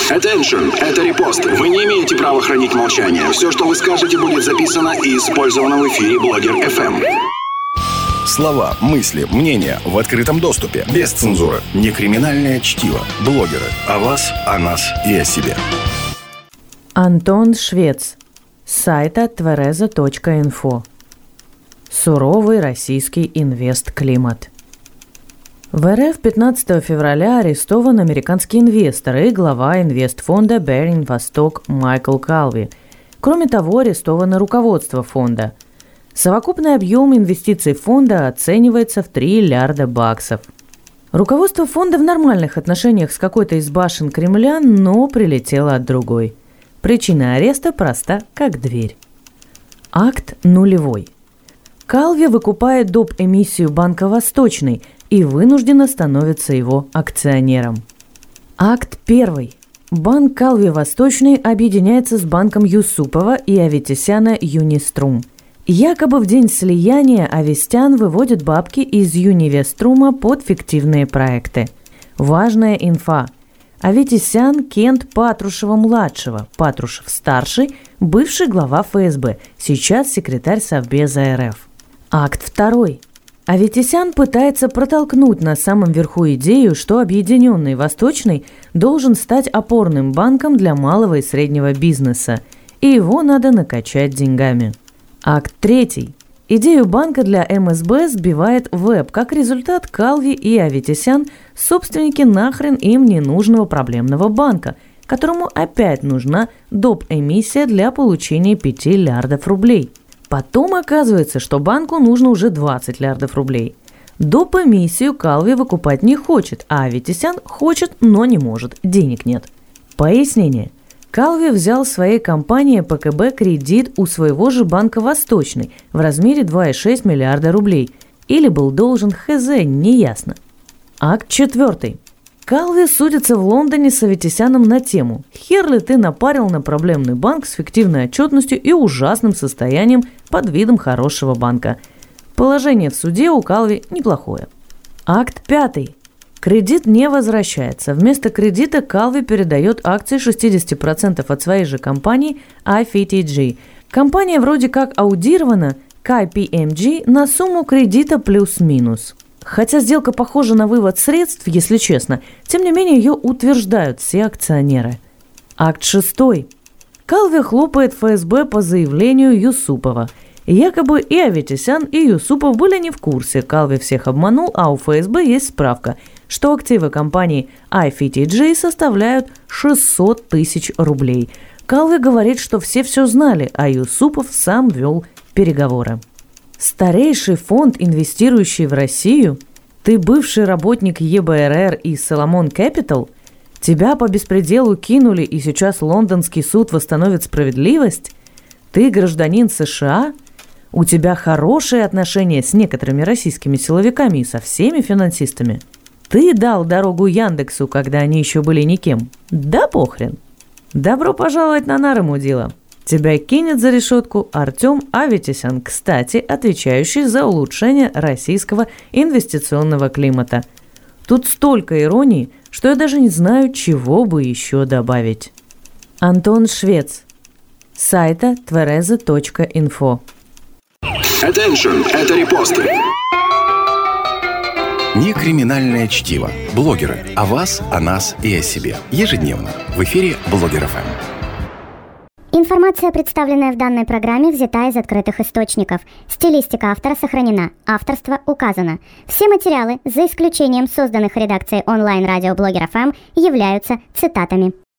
Attention, это репост. Вы не имеете права хранить молчание. Все, что вы скажете, будет записано и использовано в эфире Блогер FM. Слова, мысли, мнения в открытом доступе. Без цензуры. Не криминальное чтиво. Блогеры. О вас, о нас и о себе. Антон Швец. С сайта tvereza.info. Суровый российский инвестклимат. В РФ 15 февраля арестован американский инвестор и глава инвестфонда Беринг Восток Майкл Калви. Кроме того, арестовано руководство фонда. Совокупный объем инвестиций фонда оценивается в $3 миллиарда. Руководство фонда в нормальных отношениях с какой-то из башен Кремля, но прилетело от другой. Причина ареста проста, как дверь. Акт нулевой. Калви выкупает доп. Эмиссию Банка Восточный и вынужденно становится его акционером. Акт 1. Банк Калви Восточный объединяется с банком Юсупова и Аветисяна Юниструм. Якобы в день слияния Авестян выводит бабки из Юнивеструма под фиктивные проекты. Важная инфа. Аветисян Кент Патрушева-младшего, Патрушев-старший, бывший глава ФСБ, сейчас секретарь Совбеза РФ. Акт 2. Аветисян пытается протолкнуть на самом верху идею, что Объединенный Восточный должен стать опорным банком для малого и среднего бизнеса, и его надо накачать деньгами. Акт 3. Идею банка для МСБ сбивает ВЭБ. Как результат, Калви и Аветисян – собственники нахрен им ненужного проблемного банка, которому опять нужна доп. Эмиссия для получения 5 миллиардов рублей. Потом оказывается, что банку нужно уже 20 миллиардов рублей. Доп. Эмиссию Калви выкупать не хочет, а Аветисян хочет, но не может. Денег нет. Пояснение. Калви взял в своей компании ПКБ кредит у своего же банка «Восточный» в размере 2,6 миллиарда рублей. Или был должен ХЗ, неясно. Акт 4. Калви судится в Лондоне с Аветисяном на тему «Хер ли ты напарил на проблемный банк с фиктивной отчетностью и ужасным состоянием под видом хорошего банка». Положение в суде у Калви неплохое. Акт 5. Кредит не возвращается. Вместо кредита Калви передает акции 60% от своей же компании IFTG. Компания вроде как аудирована KPMG на сумму кредита плюс-минус. Хотя сделка похожа на вывод средств, если честно, тем не менее ее утверждают все акционеры. Акт 6. Калви хлопает ФСБ по заявлению Юсупова. Якобы и Аветисян, и Юсупов были не в курсе. Калви всех обманул, а у ФСБ есть справка, что активы компании IFTG составляют 600 тысяч рублей. Калви говорит, что все знали, а Юсупов сам вел переговоры. Старейший фонд, инвестирующий в Россию? Ты бывший работник ЕБРР и Соломон Capital? Тебя по беспределу кинули, и сейчас лондонский суд восстановит справедливость? Ты гражданин США? У тебя хорошие отношения с некоторыми российскими силовиками и со всеми финансистами? Ты дал дорогу Яндексу, когда они еще были никем? Да похрен. Добро пожаловать на нары, мудила. Тебя кинет за решетку Артем Аветисян, кстати, отвечающий за улучшение российского инвестиционного климата. Тут столько иронии, что я даже не знаю, чего бы еще добавить. Антон Швец. С сайта tvereza.info. Attention, это репосты. Не криминальное чтиво. Блогеры. О вас, о нас и о себе. Ежедневно. В эфире Блогер FM. Информация, представленная в данной программе, взята из открытых источников. Стилистика автора сохранена. Авторство указано. Все материалы, за исключением созданных редакцией онлайн-радио Блогер FM, являются цитатами.